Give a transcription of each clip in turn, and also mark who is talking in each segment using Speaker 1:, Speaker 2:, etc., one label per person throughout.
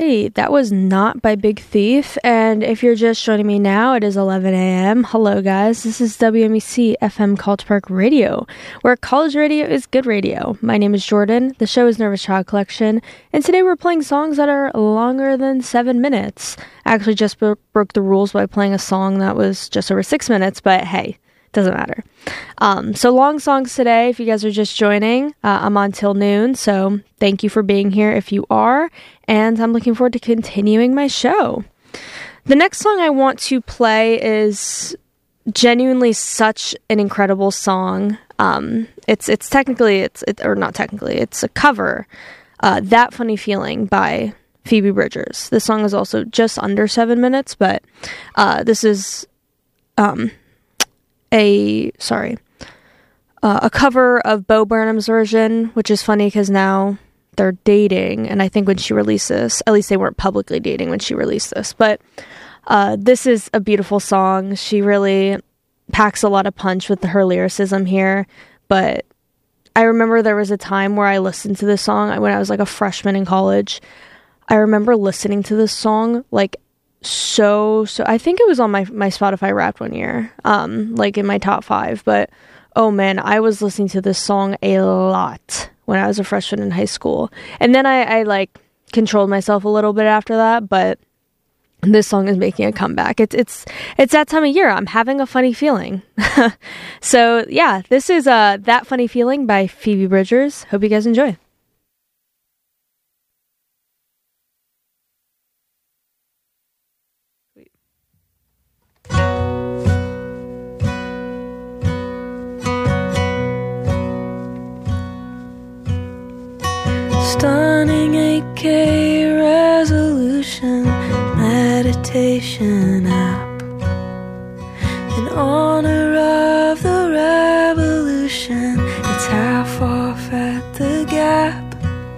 Speaker 1: Alrighty, that was Not by Big Thief, and if you're just joining me now, it is 11 a.m. Hello guys, this is WMEC FM College Park Radio, where college radio is good radio. My name is Jordan, the show is Nervous Child Collection, and today we're playing songs that are longer than 7 minutes. I actually just broke the rules by playing a song that was just over 6 minutes, but hey, doesn't matter. So long songs today, if you guys are just joining. I'm on till noon, so thank you for being here if you are, and I'm looking forward to continuing my show. The next song I want to play is genuinely such an incredible song. It's a cover, That Funny Feeling by Phoebe Bridgers. This song is also just under 7 minutes, but this is a cover of Bo Burnham's version, which is funny because now they're dating, and I think when she released this, at least they weren't publicly dating when she released this, but this is a beautiful song. She really packs a lot of punch with her lyricism here, but I remember there was a time where I listened to this song when I was like a freshman in college. I remember listening to this song like so I think it was on my Spotify Wrapped one year, like in my top 5, but oh man, I was listening to this song a lot when I was a freshman in high school, and then I like controlled myself a little bit after that, but this song is making a comeback. It's that time of year. I'm having a funny feeling. So yeah, this is That Funny Feeling by Phoebe Bridgers. Hope you guys enjoy.
Speaker 2: Stunning 8K resolution meditation app in honor of the revolution. It's half off at the Gap.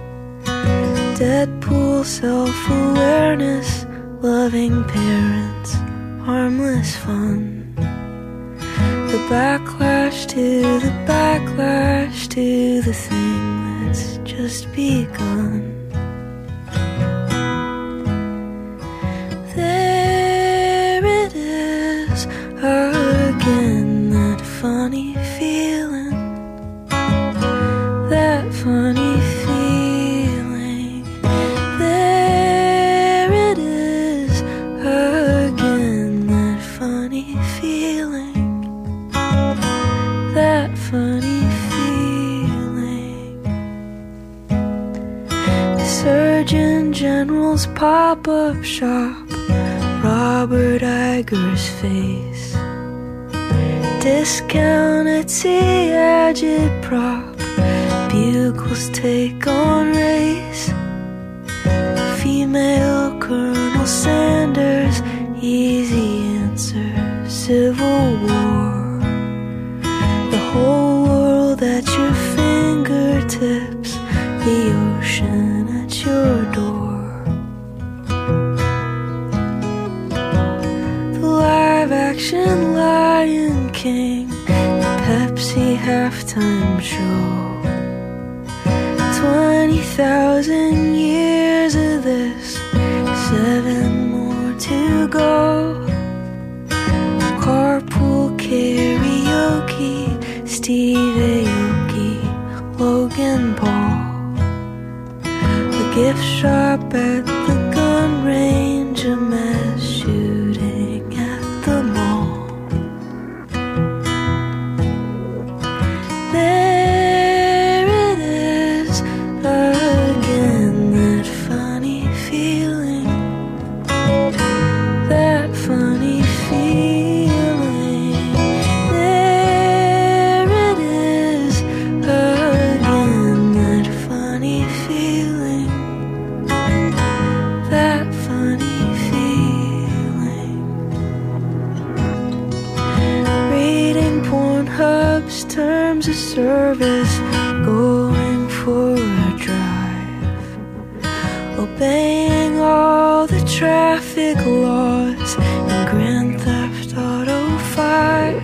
Speaker 2: Deadpool self-awareness, loving parents, harmless fun. The backlash to the backlash to the thing that's just begun. There it is again, that funny feeling, that funny feeling. There it is again, that funny feeling, that funny feeling. The Surgeon General's pop-up shop, Robert Iger's face, discount Etsy agitprop, Bugle's take on race, female Colonel Sanders, easy answer, Civil War, the whole world at your fingertips, the ocean at your door. Live-action Lion King, Pepsi halftime show, 20,000 years of this, 7 more to go. Carpool karaoke, Steve Aoki, Logan Paul, the gift shop at the gun range, a mass shooting at the mall. There it is again, that funny feeling, that funny feeling. There it is again, that funny feeling, that funny feeling. Reading Pornhub's terms of service, going for a drive, obeying all the traffic laws in Grand Theft Auto 5,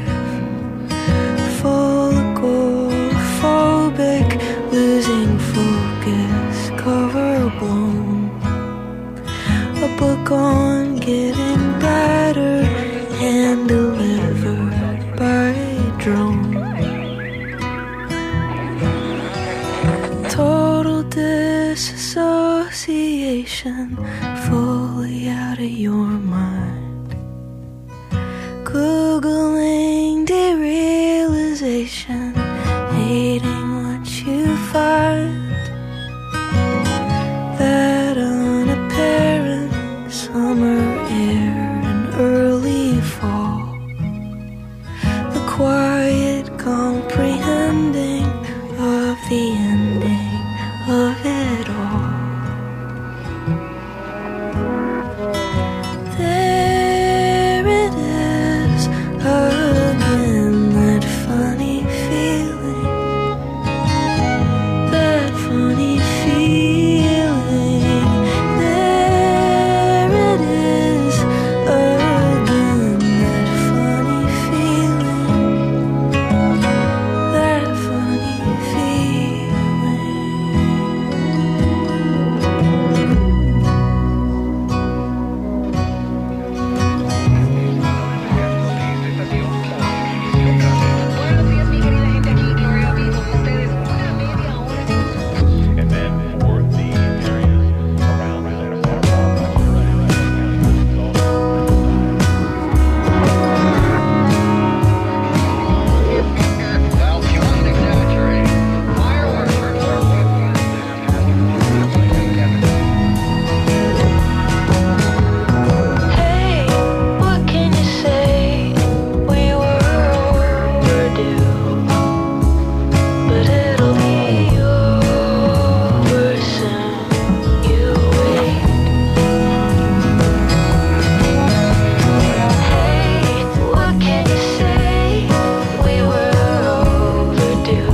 Speaker 2: full agoraphobic, losing focus, cover blown, disassociation, fully out of your mind. Googling derealization, hating what you find. That unapparent summer air and early fall, the quiet comprehending of the ending of it all. There it is again, that funny feeling, that funny feeling. There it is again, that funny feeling, that funny feeling.
Speaker 3: And then for the areas around well, she wasn't exaggerating. Fireworks are
Speaker 2: Hey, what can you say? We were overdue, but it'll be over soon. You wait. Hey, what can you say? We were overdue,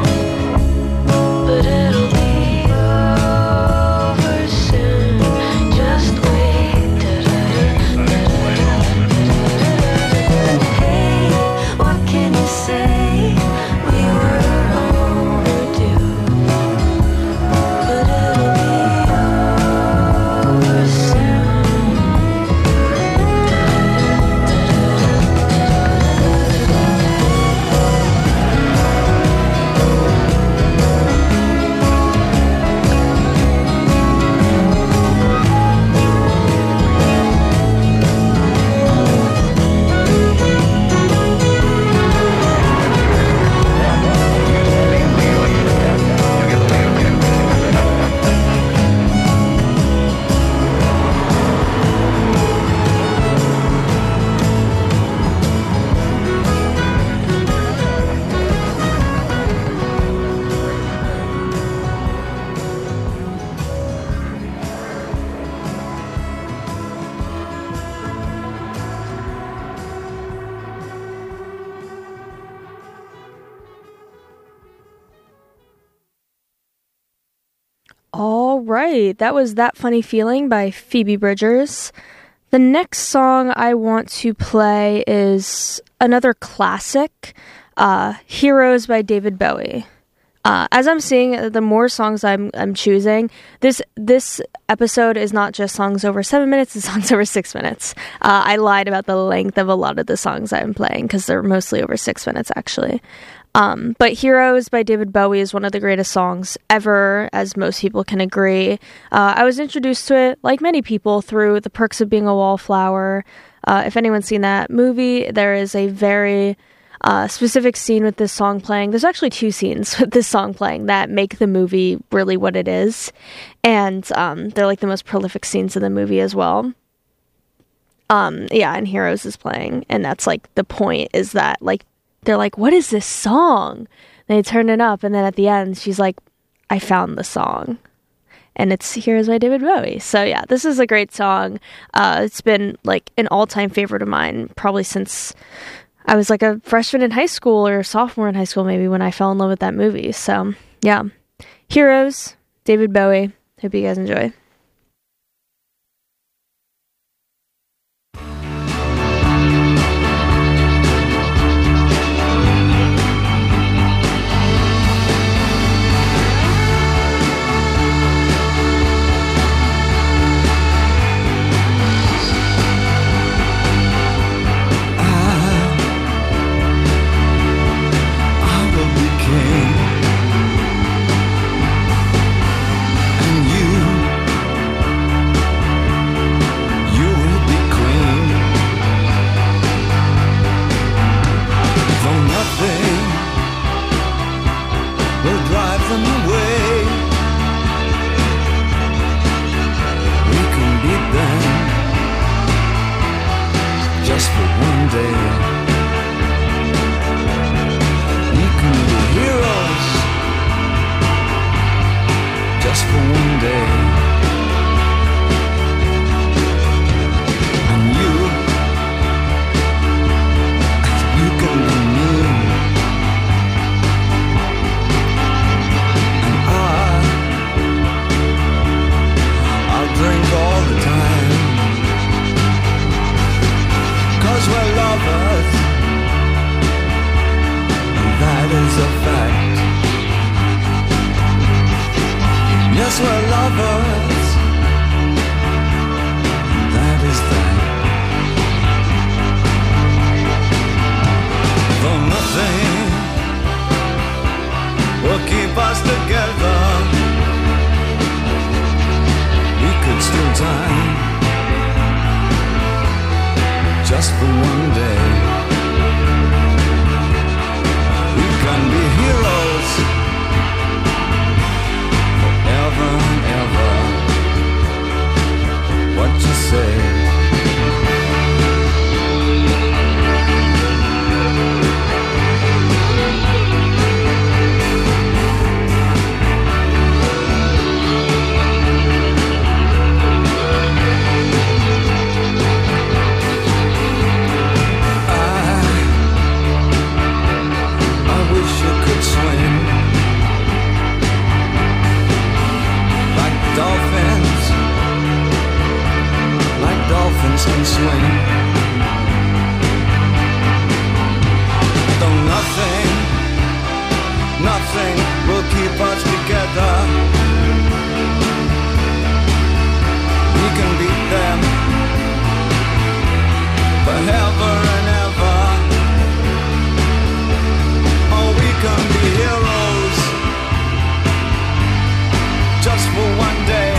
Speaker 2: but it'll be over soon. Just wait. Hey, what can you say? We were overdue, but it'll be over soon.
Speaker 1: All right, that was That Funny Feeling by Phoebe Bridgers. The next song I want to play is another classic, Heroes by David Bowie. As I'm seeing, the more songs I'm choosing, this episode is not just songs over 7 minutes, it's songs over 6 minutes. I lied about the length of a lot of the songs I'm playing because they're mostly over 6 minutes, actually. But Heroes by David Bowie is one of the greatest songs ever, as most people can agree. I was introduced to it, like many people, through The Perks of Being a Wallflower. If anyone's seen that movie, there is a very specific scene with this song playing. There's actually two scenes with this song playing that make the movie really what it is. And they're like the most prolific scenes in the movie as well. And Heroes is playing. And that's like the point, is that like they're like, what is this song? They turn it up, and then at the end, she's like, I found the song. And it's Heroes by David Bowie. So yeah, this is a great song. It's been like an all-time favorite of mine, probably since I was like a freshman in high school or sophomore in high school, maybe, when I fell in love with that movie. So yeah, Heroes, David Bowie. Hope you guys enjoy.
Speaker 4: I will be king, and heaven away. We can beat them just for one day. We can be heroes just for one day. And you can be me. And I'll drink all the time. 'Cause we're lovers, and that is a fact. Yes, we're lovers, and that is that. Though nothing will keep us together, we could steal time just for one day. We can be heroes forever and ever. What you say? I wish you could swim like dolphins can swim. Though nothing will keep us together. We can beat them forever and ever. Oh, we can be heroes just for one day.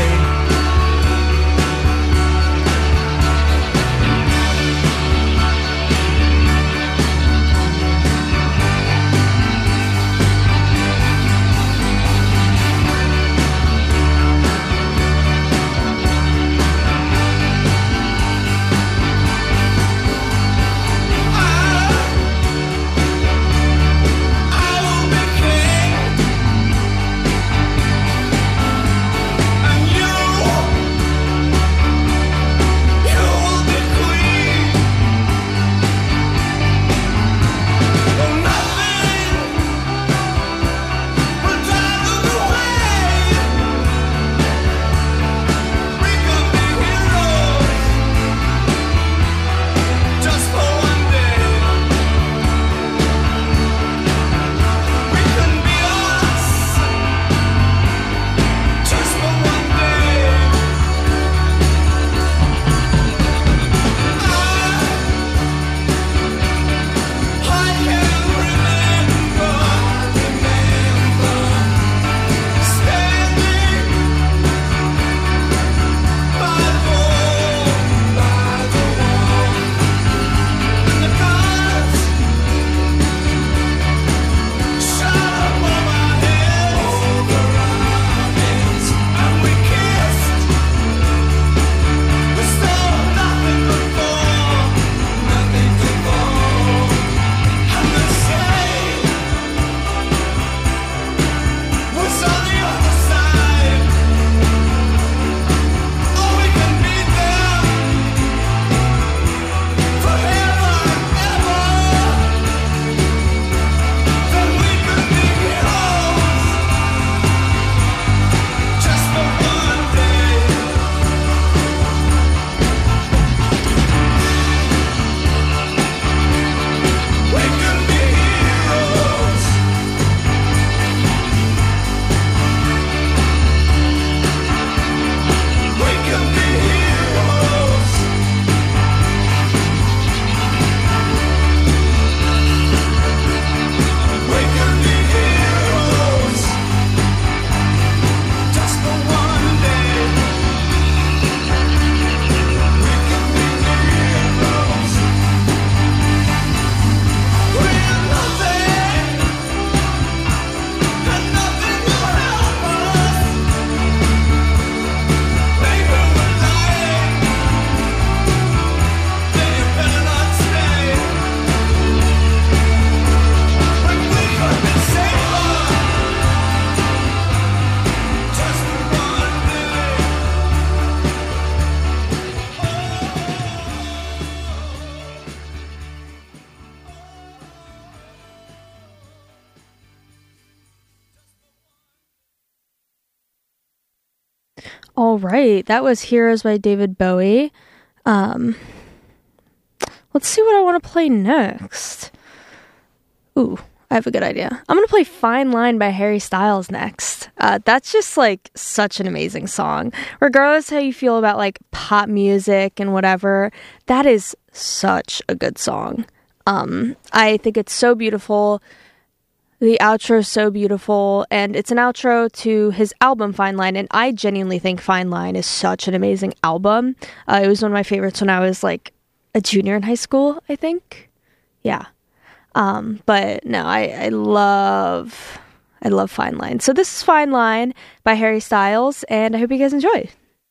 Speaker 1: All right, that was Heroes by David Bowie. Let's see what I want to play next. Ooh, I have a good idea. I'm going to play Fine Line by Harry Styles next. That's just like such an amazing song. Regardless how you feel about like pop music and whatever, that is such a good song. I think it's so beautiful. The outro is so beautiful, and it's an outro to his album Fine Line, and I genuinely think Fine Line is such an amazing album. It was one of my favorites when I was like a junior in high school, I think. Yeah. But no, I love Fine Line. So this is Fine Line by Harry Styles, and I hope you guys enjoy.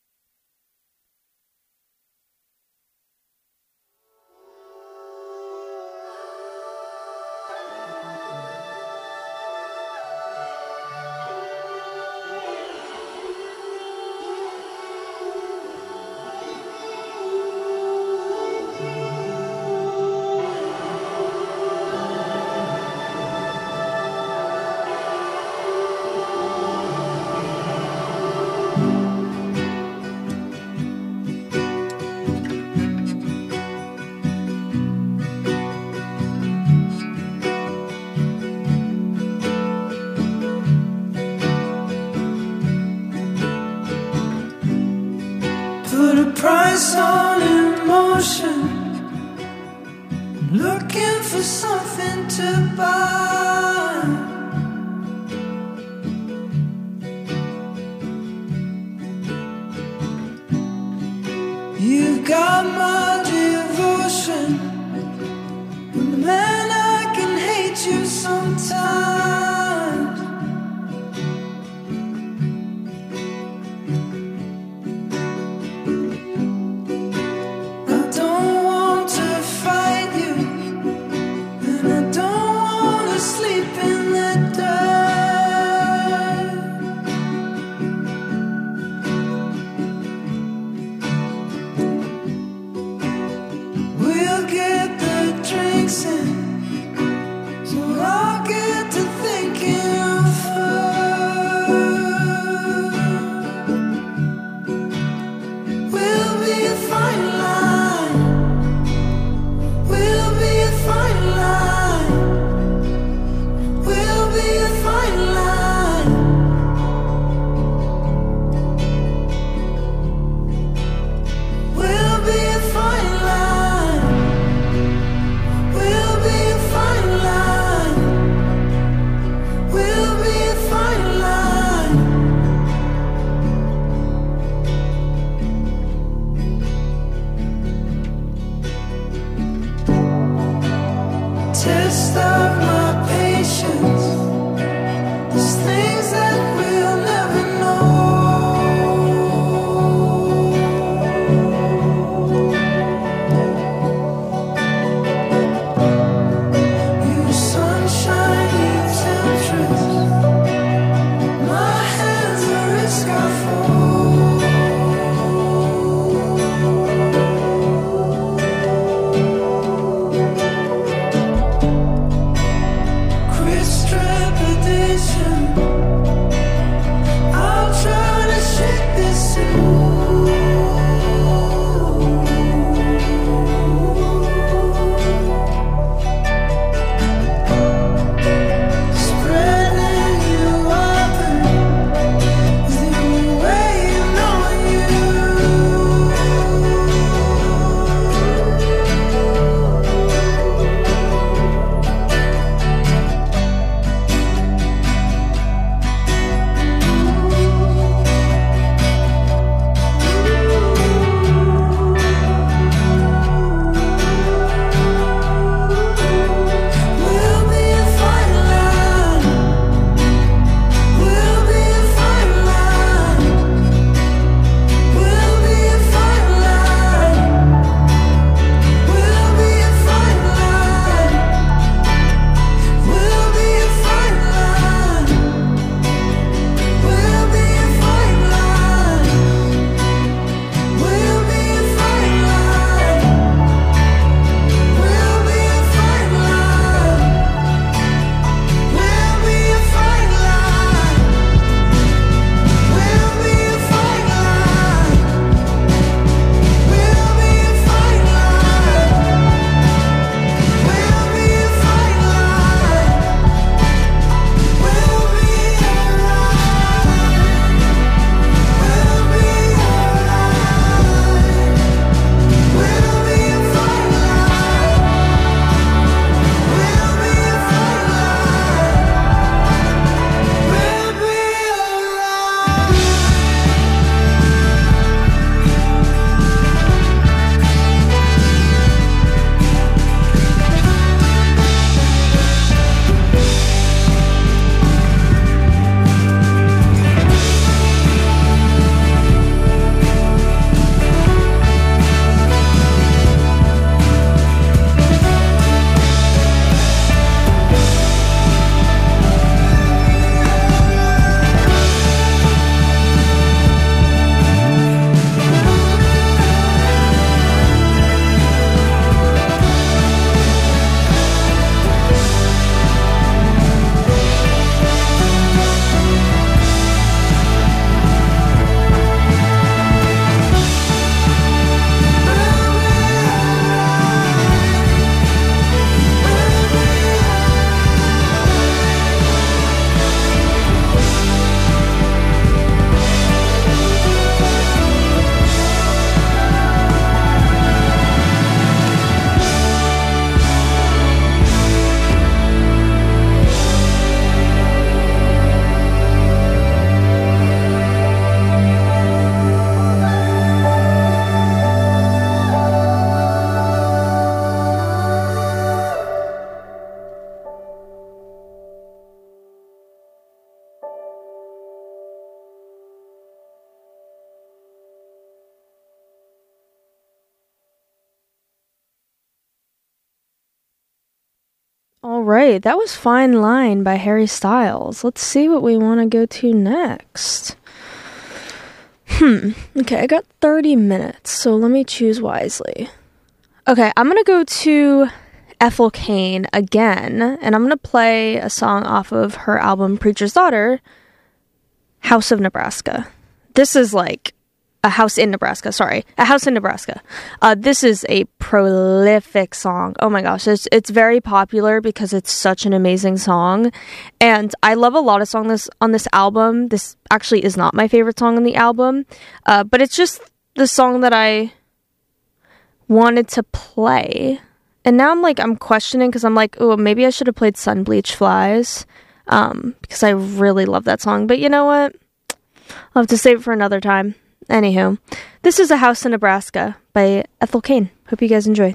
Speaker 5: Put a price on emotion, looking for something to buy. You've got my devotion, but man, I can hate you sometimes. Test of my patience. There's things that we'll never know. You sunshine, you temptress. My hands are risk I fall.
Speaker 1: All right, that was Fine Line by Harry Styles. Let's see what we want to go to next. Okay, I got 30 minutes, so let me choose wisely. Okay, I'm going to go to Ethel Cain again, and I'm going to play a song off of her album Preacher's Daughter, House of Nebraska. This is like a house in Nebraska. This is a prolific song. Oh my gosh, it's very popular because it's such an amazing song, and I love a lot of songs on this album. This actually is not my favorite song on the album, but it's just the song that I wanted to play. And now I'm questioning because I'm like, oh, maybe I should have played Sun Bleach Flies, because I really love that song. But you know what? I'll have to save it for another time. Anywho, this is A House in Nebraska by Ethel Cain. Hope you guys enjoy.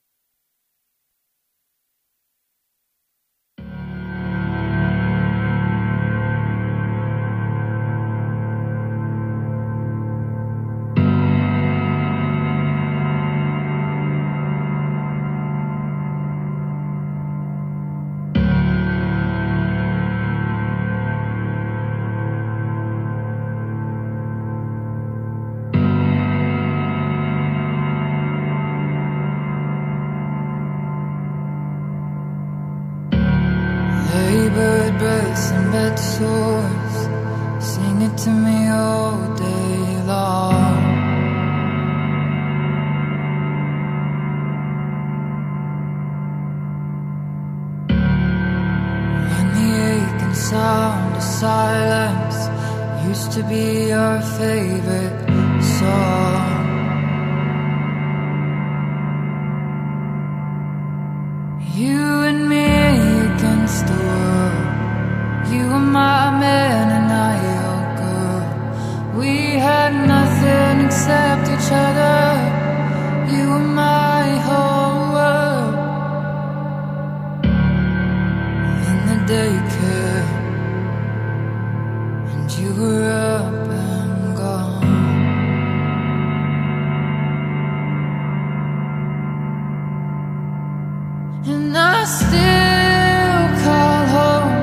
Speaker 5: Bird breaths and bed sores, sing it to me all day long. When the aching sound of silence used to be our favorite song. You and me against the world. You were my man and I your girl. We had nothing except each other. You were my whole world. In the daycare, and you were up and gone. And I still call home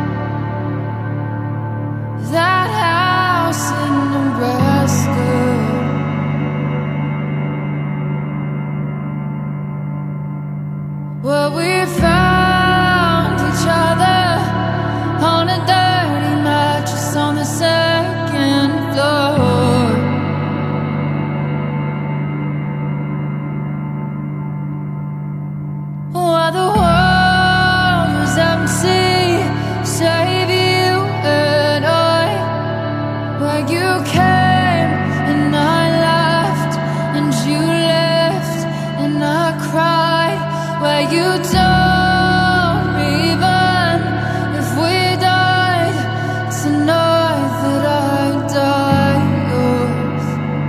Speaker 5: that house in Nebraska, where we found each other on a dirty mattress on the second floor. While the world was empty, save you and I. Where you came and I left, and you left and I cried. Where you told me even if we died tonight that I'd die yours.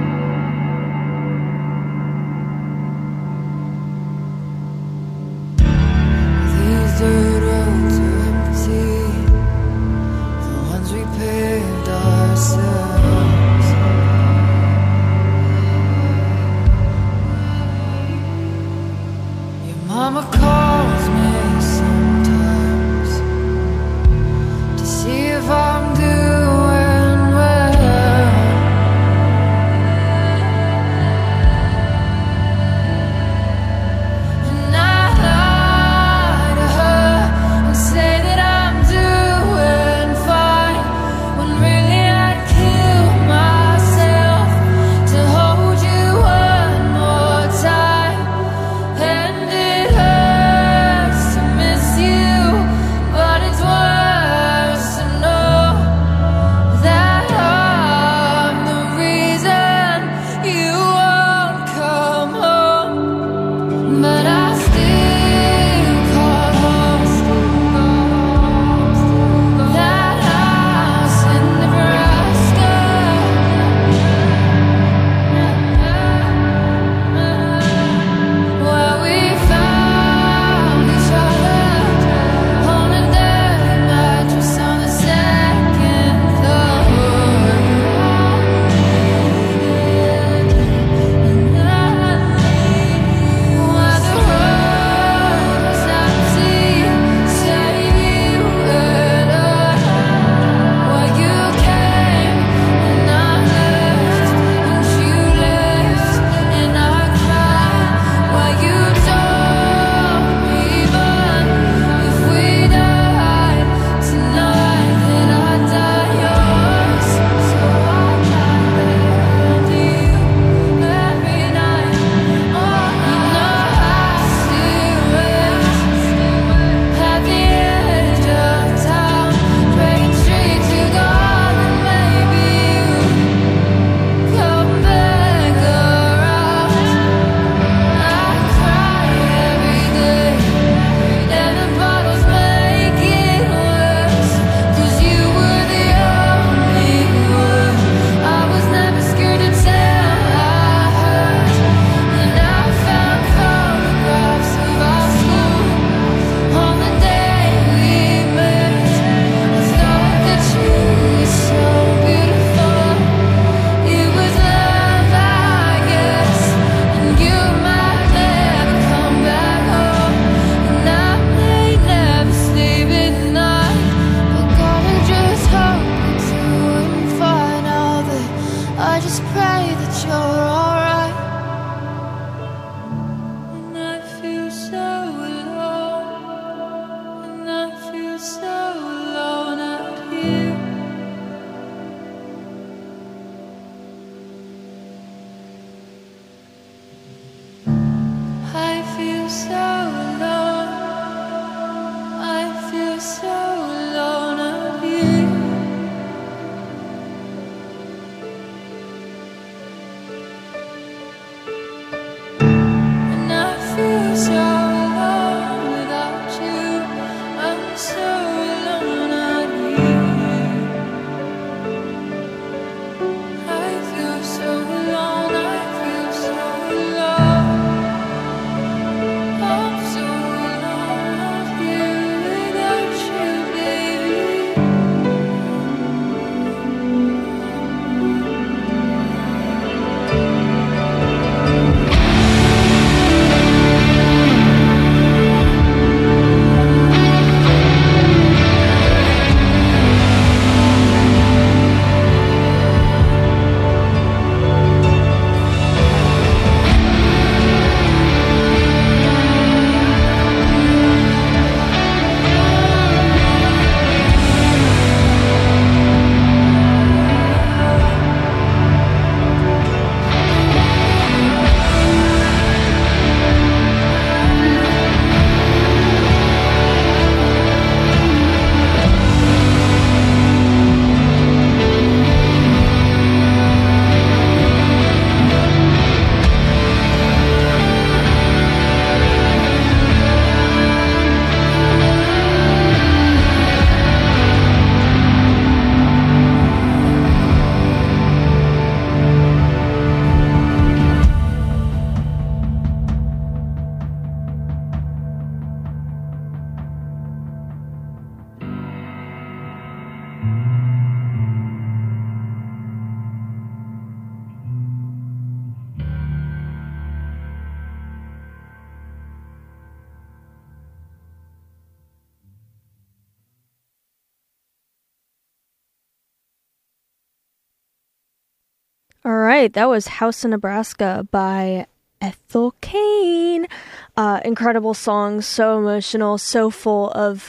Speaker 5: These dirt roads are empty, the ones we paved ourselves. Your mama calls me sometimes to see if I'm doing well. And I lie to her and say that I'm doing fine, when really I'd kill myself to hold you one more time. And it hurts to miss you, but it's worse to know you. I feel so alone. I feel so alone of you. And I feel so alone without you. I'm so alone of you. I feel so alone. I feel so alone. I'm so alone of you without you, baby.
Speaker 1: All right, that was House in Nebraska by Ethel Cain. Incredible song, so emotional, so full of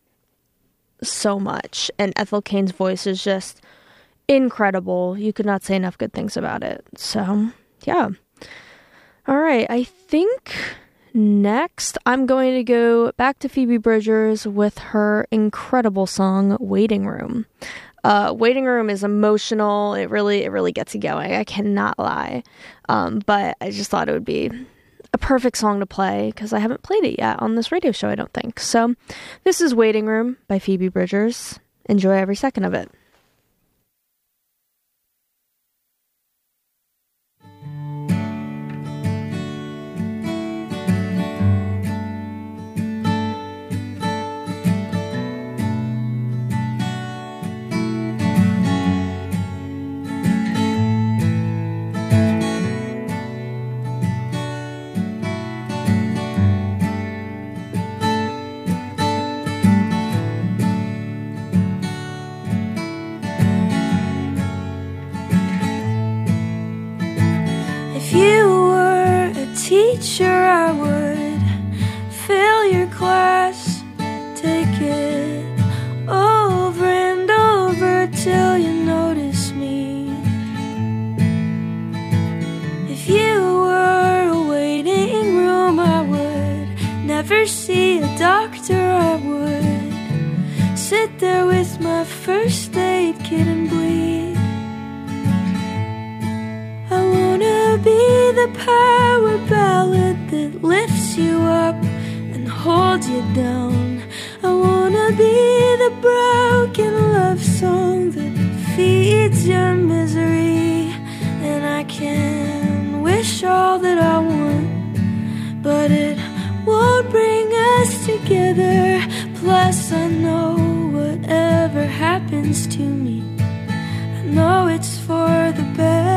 Speaker 1: so much. And Ethel Cain's voice is just incredible. You could not say enough good things about it. So, yeah. All right, I think next I'm going to go back to Phoebe Bridgers with her incredible song, Waiting Room. Waiting Room is emotional. It really gets you going. I cannot lie. But I just thought it would be a perfect song to play because I haven't played it yet on this radio show, I don't think. So this is Waiting Room by Phoebe Bridgers. Enjoy every second of it.
Speaker 5: If you were a teacher, I would fill your class, take it over and over till you notice me. If you were a waiting room, I would never see a doctor. I would sit there with my first aid kit and bleed. I wanna be the power ballad that lifts you up and holds you down. I wanna be the broken love song that feeds your misery. And I can wish all that I want, but it won't bring us together. Plus I know whatever happens to me, I know it's for the better.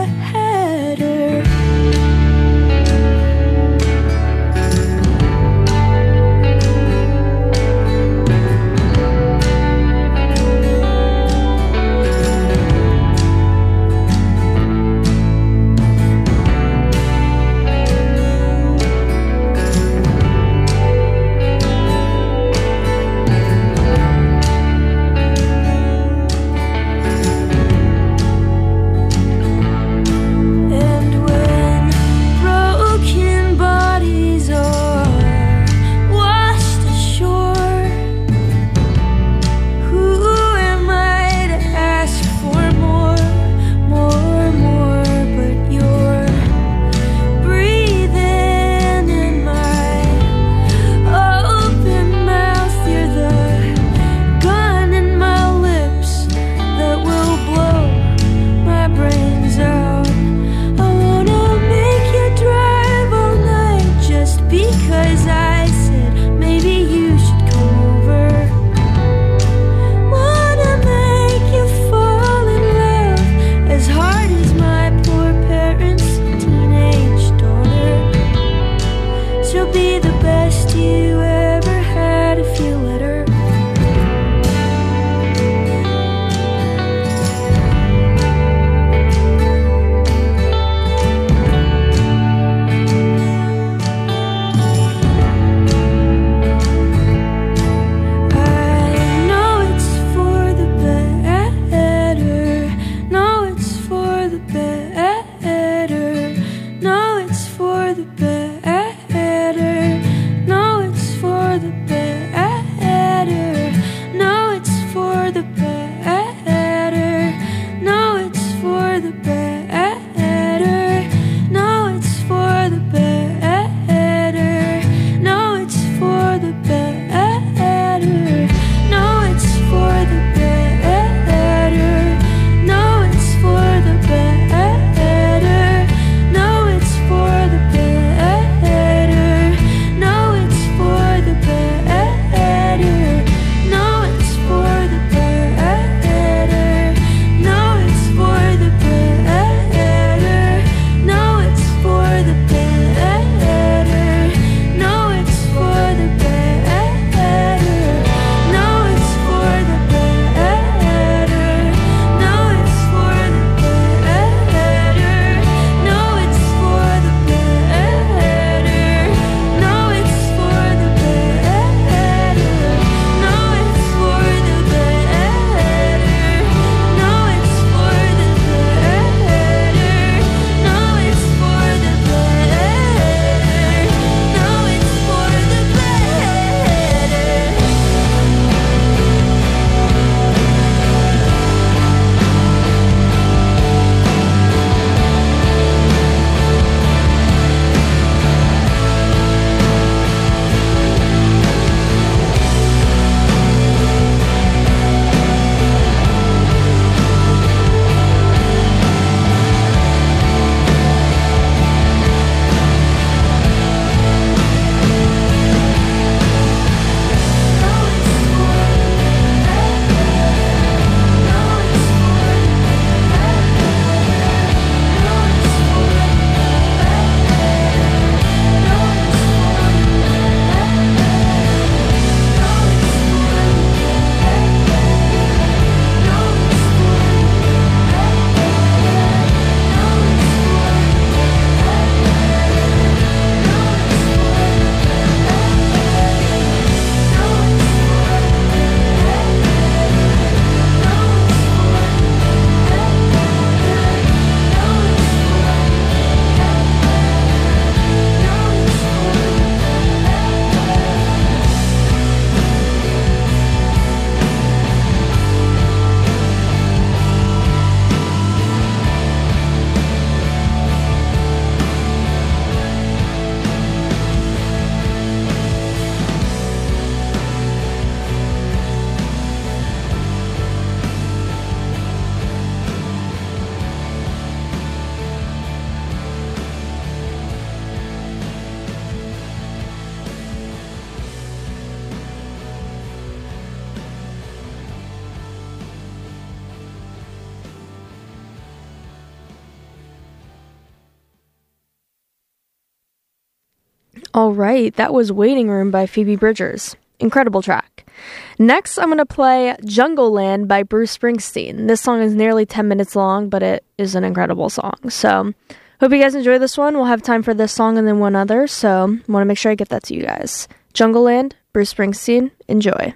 Speaker 1: All right, that was Waiting Room by Phoebe Bridgers. Incredible track. Next, I'm going to play Jungle Land by Bruce Springsteen. This song is nearly 10 minutes long, but it is an incredible song. So, hope you guys enjoy this one. We'll have time for this song and then one other, so I want to make sure I get that to you guys. Jungle Land, Bruce Springsteen. Enjoy.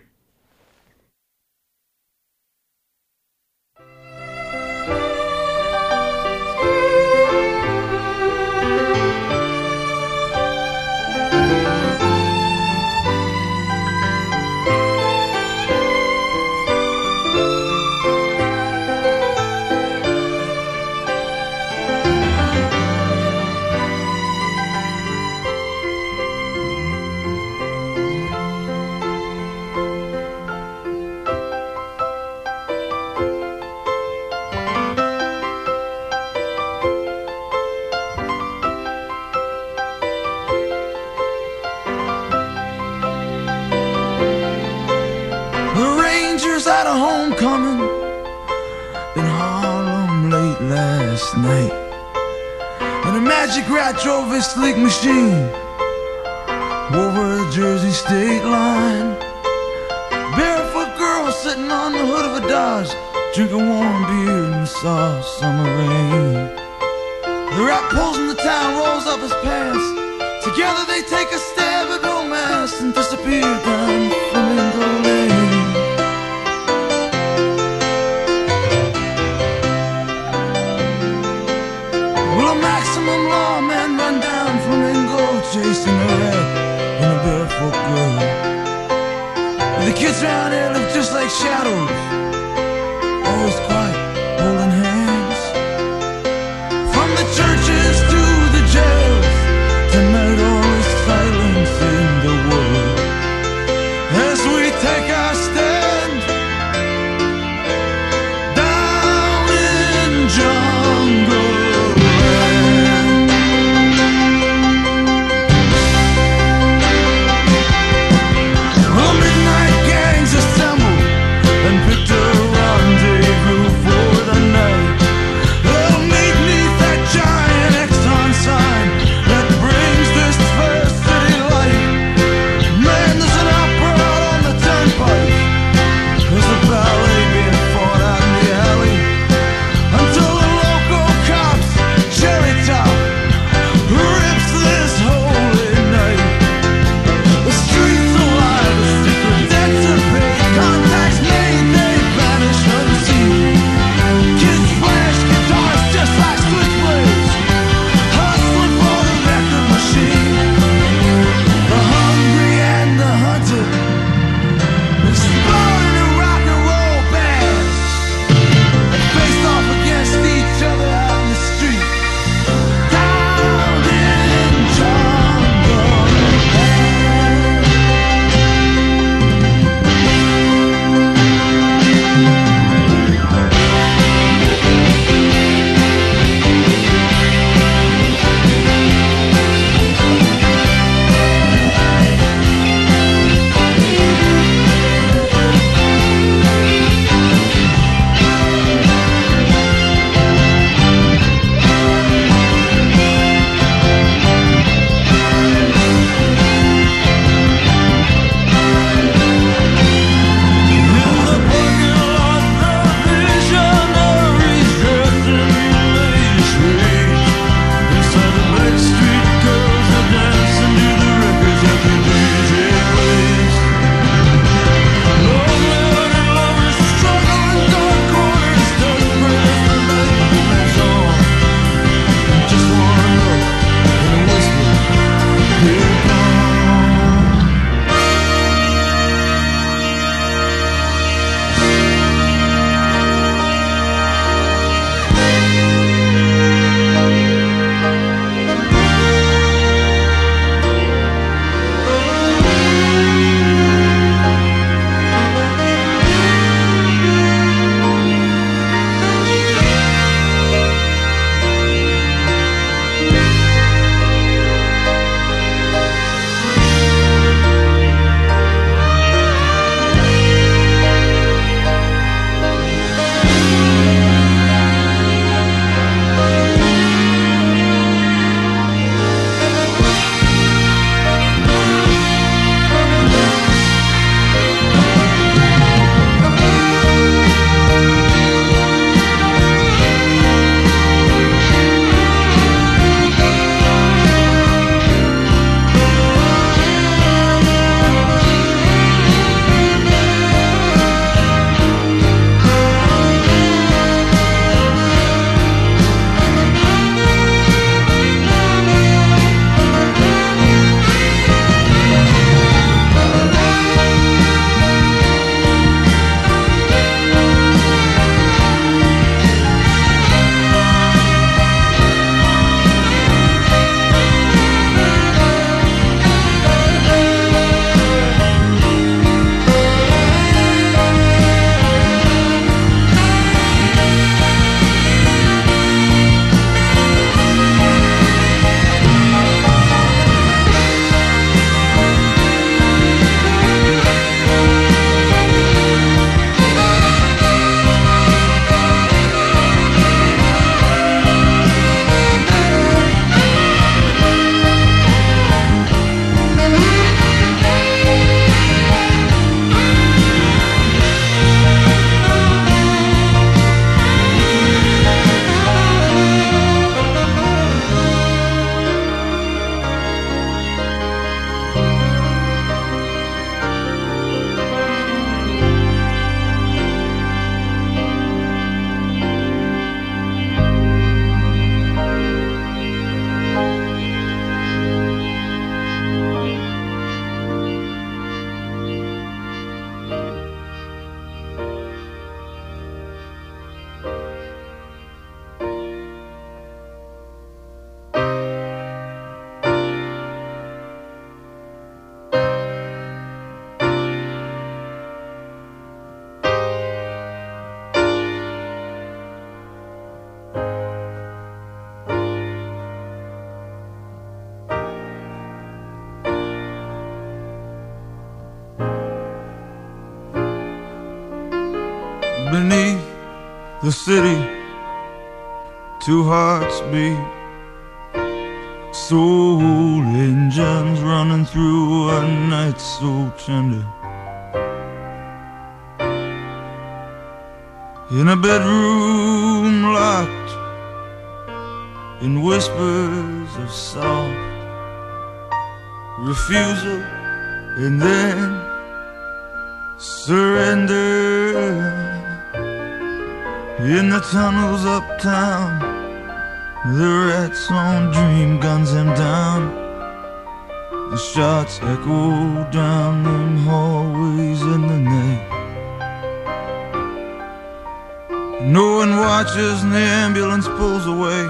Speaker 4: The Rangers had a homecoming in Harlem late last night, and a magic rat drove his sleek machine over a Jersey state line. Barefoot girl sitting on the hood of a Dodge, drinking warm beer in the soft summer rain. The rat pulls in the town, rolls up his pants. Together they take a stab at romance and disappear down Flamingo Lane. Will a maximum lawman run down Flamingo, chasing a rat and a barefoot girl? The kids around here look just like shadows, always quiet, holding hands. From the churches to the jails, tonight all is silence in the world. As we take our stand down in jungle land. Well, midnight gangs assembled and picked the city, two hearts beat, soul engines running through a night so tender. In a bedroom locked in whispers of soft refusal and then surrender. In the tunnels uptown, the rats on dream guns him down. The shots echo down them hallways in the night. No one watches and the ambulance pulls away.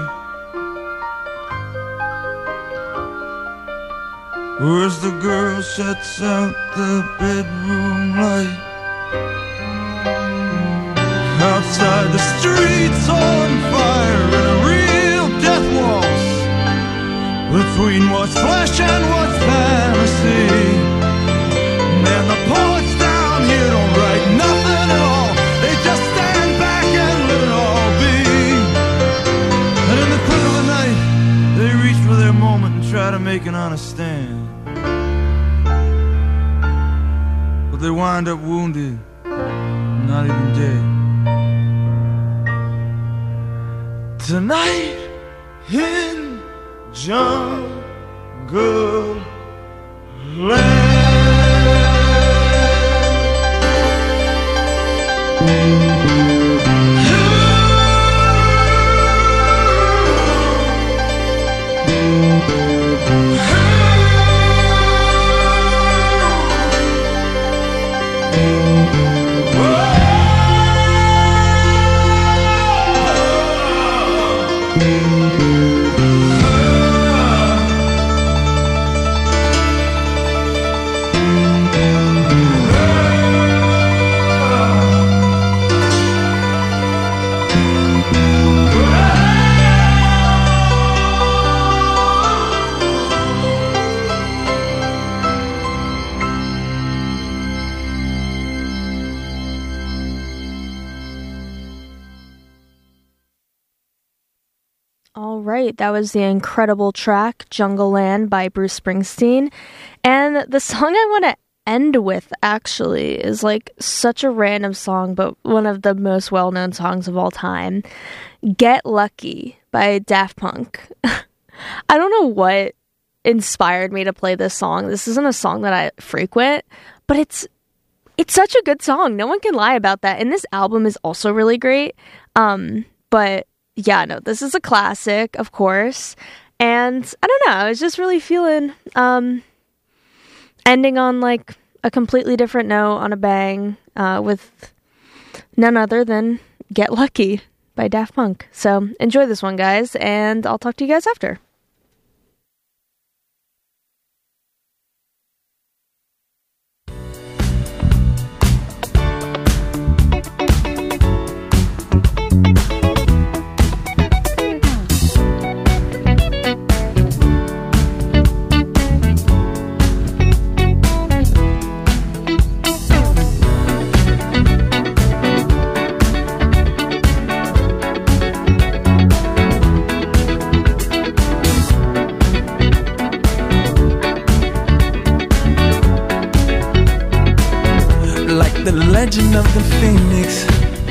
Speaker 4: Where's the girl shuts out the bedroom light? Outside the streets on fire in a real death waltz between what's flesh and what's fantasy. Man, the poets down here don't write nothing at all. They just stand back and let it all be. And in the quick of the night, they reach for their moment and try to make an honest stand. But they wind up wounded, not even dead. Tonight in Jungle Land.
Speaker 1: All right, that was the incredible track Jungle Land by Bruce Springsteen. And the song I want to end with actually is like such a random song, but one of the most well-known songs of all time. Get Lucky by Daft Punk. I don't know what inspired me to play this song. This isn't a song that I frequent, but it's such a good song. No one can lie about that. And this album is also really great. But yeah, no, this is a classic, of course. And I don't know, I was just really feeling ending on like a completely different note, on a bang, with none other than Get Lucky by Daft Punk. So enjoy this one, guys, and I'll talk to you guys after.
Speaker 6: The legend of the phoenix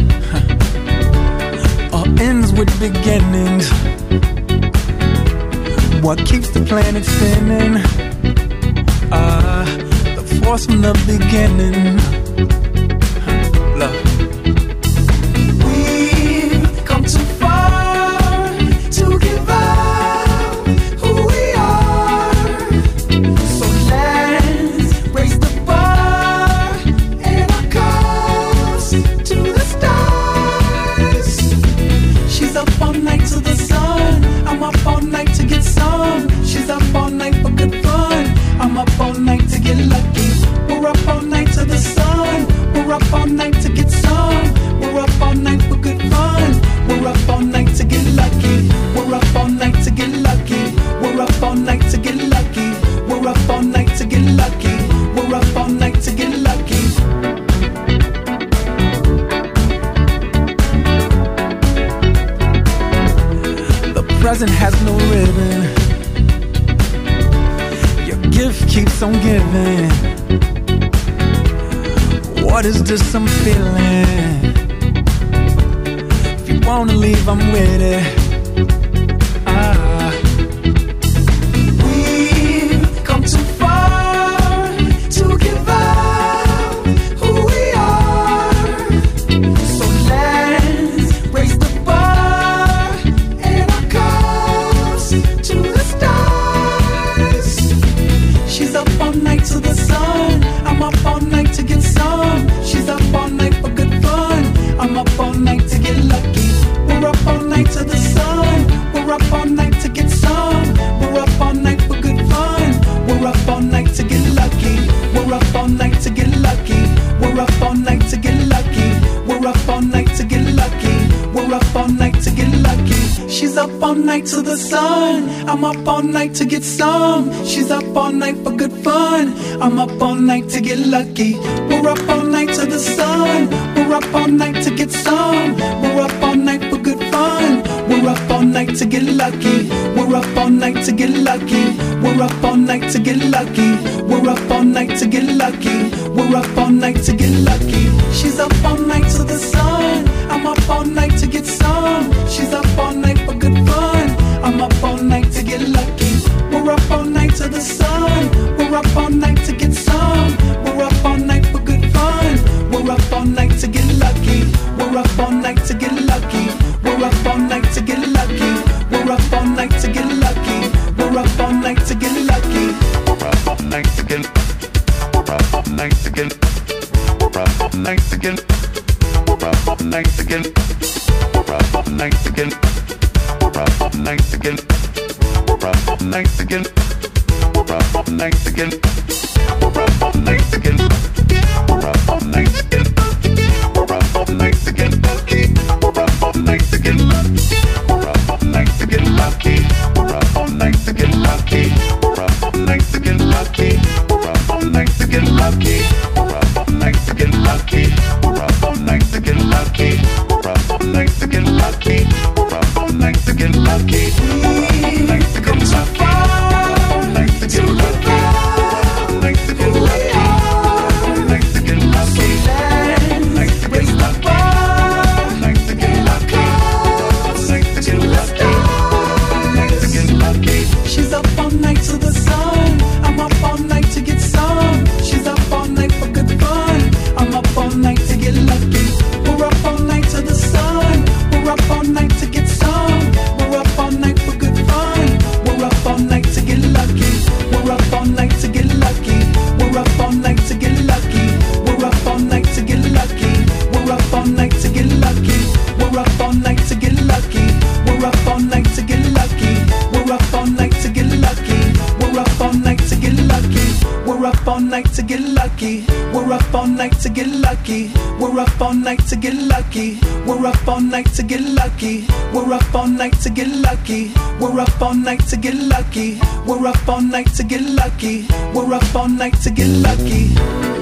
Speaker 6: all ends with beginnings. What keeps the planet spinning? The force from the beginning. Love. We've come too far to give up who we are. So let's raise the bar and our cups to the stars. She's up all night to the sun. I'm up all night to get some. She's up all night for good fun. I'm up all night to get lucky. We're up all night to the sun. present has no ribbon. Your gift keeps on giving. What is this I'm feeling? If you wanna leave, I'm with it. We've come too far to give up who we are. So let's raise the bar and our cups to the stars. She's up all night to the sun. I'm up all night to get some. She's up all night for good fun. I'm up all night to get lucky. We're up all night to the sun. We're up all night to get some. We're up all night for good fun. We're up all night to get lucky. We're up all night to get lucky. We're up all night to get lucky. We're up all night to get lucky. We're up all night to get lucky. She's up all night to the sun. I'm up all night to get some. She's up all night for good fun. I'm up all night to get lucky. We're up all night to the sun. We're up all night to get some. We're up all night for good fun. We're up all night to get lucky. We're up all night to get lucky. We're up all night to get lucky. We're up all night to get lucky. We're up all night to get lucky. She's up all night to the sun. I'm up all night to get some. She's up all night for good fun. I'm up all night to get lucky. We're up all night to the sun. We're up all night to get some. We're up all night for good fun. We're up all night to get lucky. We're up all night to get lucky. We're up all night to get lucky. We're up all night to get lucky. We're up all night to get lucky.
Speaker 7: We're up all night to get. We're up all night to get. We're up all night to get. We're up all night to get. We're up all night to get. We're up all night to get. We're up all night to get. We're up all night to get. We're up all night to get. We're up all night to get. We're up all night to get lucky. We're up all night to get lucky. We're up all night to get lucky. We're up all night to get lucky. We're up all night to get lucky. We're up all night to get lucky. We're up all night to get lucky. We're up all night to get lucky. We're up all night to get lucky. We're up all night to get lucky. We're up all night to get lucky.
Speaker 6: She's up all night to the sun. I'm up all night to get some. She's up all night for good fun. I'm up all night to get lucky. We're up all night to the sun. We're up all night to get some. We're up all night for good fun. We're up all night to get lucky. We're up all night to get lucky. We're up all night to get lucky. We're up all night to get lucky. We're up all night to get lucky. We're up all night to get lucky. We're up all night to get lucky. We're up all night to get lucky. We're up all night to get lucky. We're up all night to get lucky. We're up all night to get lucky. We're up all night to get lucky. We're up all night to get lucky. We're up all night to get lucky. We're up all night to get lucky. We're up all night to get lucky. We're up all night to get lucky.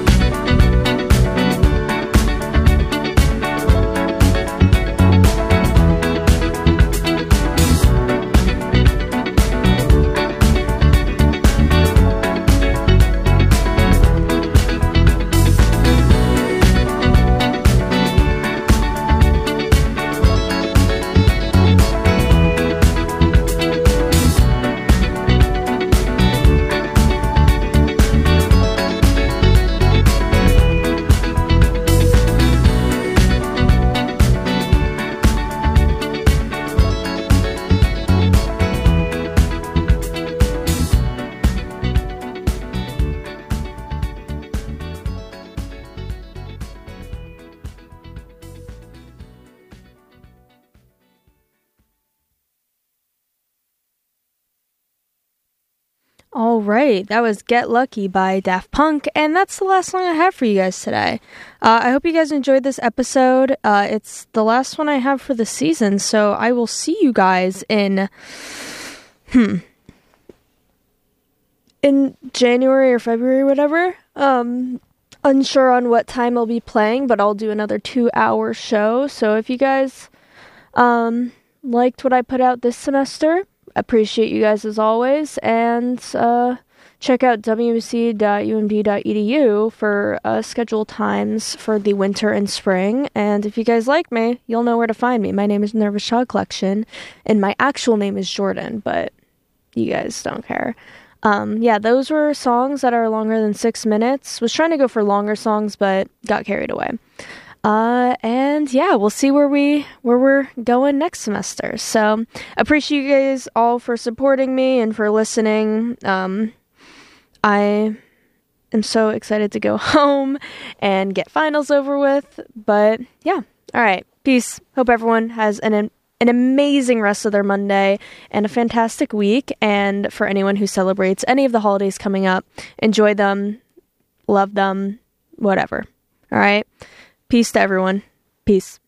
Speaker 1: All right, that was Get Lucky by Daft Punk, and that's the last song I have for you guys today. I hope you guys enjoyed this episode. It's the last one I have for the season, so I will see you guys in January or February, whatever. Unsure on what time I'll be playing, but I'll do another 2-hour show. So if you guys liked what I put out this semester. Appreciate you guys as always, and check out wmc.umd.edu for scheduled times for the winter and spring. And if you guys like me, you'll know where to find me. My name is Nervous Child Collection, and my actual name is Jordan, but you guys don't care. Yeah, those were songs that are longer than 6 minutes. Was trying to go for longer songs, but got carried away. And yeah, we'll see where we're going next semester. So appreciate you guys all for supporting me and for listening. I am so excited to go home and get finals over with. But yeah, all right. Peace. Hope everyone has an amazing rest of their Monday and a fantastic week. And for anyone who celebrates any of the holidays coming up, enjoy them, love them, whatever. All right. Peace to everyone. Peace.